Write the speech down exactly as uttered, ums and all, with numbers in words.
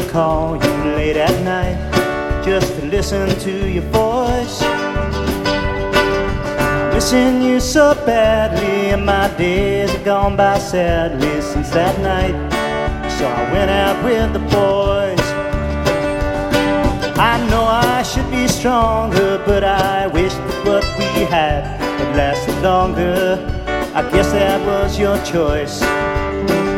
call you late at night just to listen to your voice. I'm missing you so badly, and my days have gone by sadly since that night. So I went out with the boys. I know I should be stronger, but I wish that what we had had lasted longer. I guess that was your choice.